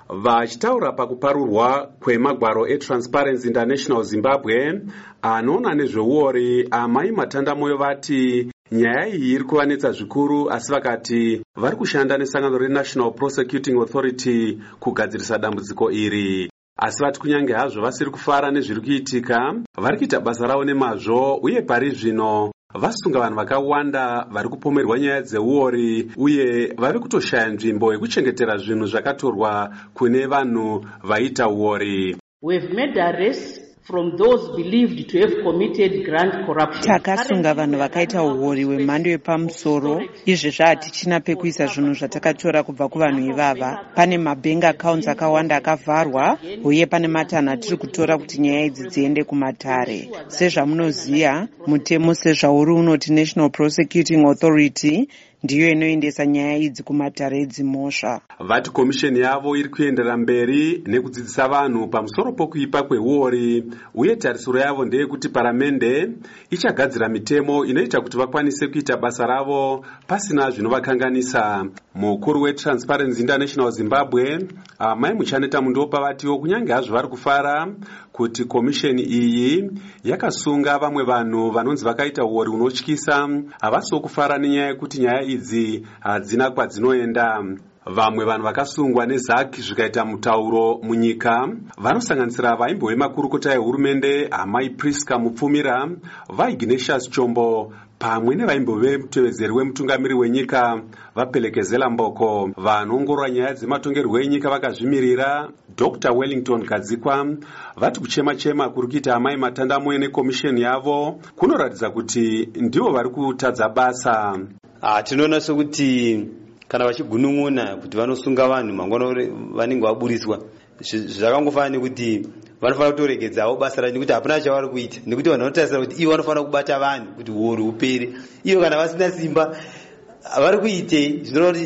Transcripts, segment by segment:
Vachitaura pakuparurwa kwemagwaro eTransparency International Zimbabwe anoona nezveuori, amai Matandamoyo vati nyaya iyi iri kuvanetsa zvikuru, asi vakati vari kushanda nesangano reNational Prosecuting Authority kugadzirisa dambudziko iri. Asi vati kunyange hazvo vasiri kufara nezviri kuitika, vari kuita basa ravo nemazvo, uye pari zvino vasunga vanhu vakawanda vari kupomerwa nyaya dzeuori, uye vari kutoshaya nzvimbo yekuchengetera zvinhu zvakatorwa kune vanhu vaita uori. We've made arrests from those believed to have committed grand corruption. Takasunga vanhu vakaita uori hwemhando yepamusoro. Izvezvi hatichina pekuisa zvinhu zvatakatora kubva kuvanhu ivava. Pane mabank accounts akawanda akavharwa, uye pane matanha atiri kutora kuti nyaya idzi dziende kumatare. Sezvamunoziva, mutemo sezvauri unoti National Prosecuting Authority ndiyo inoendesa nyaya idzi kumatare edzimhosva. Vati komisheni yavo iri kuendera mberi nekudzidzisa vanhu pamusoro pokuipa kweuori, uye tarisiro yavo ndeyekuti paramende ichagadzira mitemo inoita kuti vakwanise kuita basa ravo pasina zvinovakanganisa. Mukuru weTransparency International Zimbabwe, Mai Muchaneta Mundopa, vatiwo kunyange hazvo vari kufara kuti komisheni iyi yakasunga vamwe vanhu vanonzi vakaita uori unotyisa, havasiwo kufara nenyaya yekuti nyaya idzi hadzina kwadzinoenda. Vamwe vanhu vakasungwa nezaki zvikaita mutauro munyika vanosanganisira vaimbove makurukota ehurumende Amai Priska Mupfumira, vaIgnatius Chombo, pamwe nevaimbove mutevedzeri wemutungamiri wenyika vaPelekezela Mboko. Vanoongorora nyaya dzematongerwo enyika vakazvimirira Dr. Wellington Kadzikwa vati kuchema-chema kuri kuita Amai Matandamoyo nekomisheni yavo kunoratidza kuti ndivo vari kutadza basa. Tinoona sokuti kana vachigunun'una kuti vanosunga vanhu mangwana vanenge vaburiswa, zvakangofana nekuti vanofanira kutoregedzawo basa ravo, nekuti hapana chavari kuita, nekuti vanhu vanotarisira kuti ivo vanofanira kubata vanhu kuti uori hupere. Ivo kana vasina simba vari kuitei? Zvinoona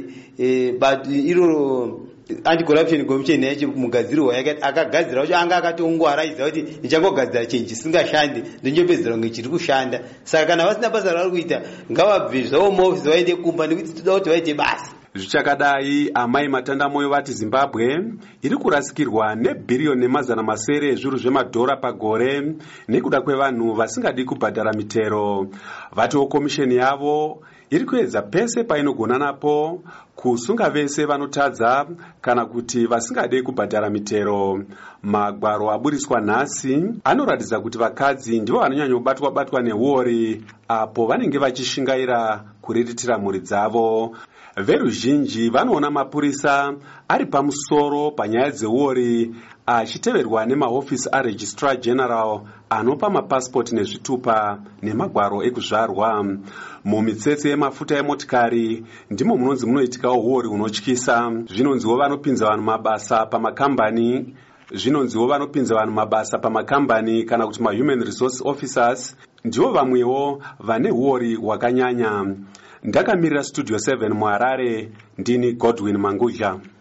kuti iro anti-corruption commission yacho mugadziri wayakati akagadzira wacho anga akatongwaraidza kuti ndichangogadzira chinhu chisingashande ndinjopedzera kunge chiri kushanda. Saka kana vasina basa ravari kuita ngavabve zvavo muofisi vaende kumba, nekuti toda kuti vaite basa. Zvichakadai, Amai Matandamoyo vati Zimbabwe iri kurasikirwa nebhiriyoni nemazana masere ezvinhu zvemadhora pagore nekuda kwevanhu vasingadi kubhadhara mitero. Vatiwo komisheni yavo iri kuedza pese painogona napo kusunga vese vanotadza kana kuti vasingade kubhadhara mitero. Magwaro aburiswa nhasi anoratidza kuti vakadzi ndivo vanonyanyobatwa neuori apo vanenge vachishingaira kuriritira mhuri dzavo. Veruzhinji vanoona mapurisa ari pamusoro panyaya dzeuori, achiteverwa nemahofisi aRegistrar General anopa mapasipoti nezvitupa nemagwaro ekuzvarwa. Mumitsetse yemafuta emotikari ndimo munonzi munoitikawo uori unotyisa. Zvinonziwo vanopinza vanhu mabasa pamakambani kana kuti ma-human resource officers ndivo vamwewo vane uori hwakanyanya. Ndakamirira Studio 7 muHarare, ndini Godwin Mangudya.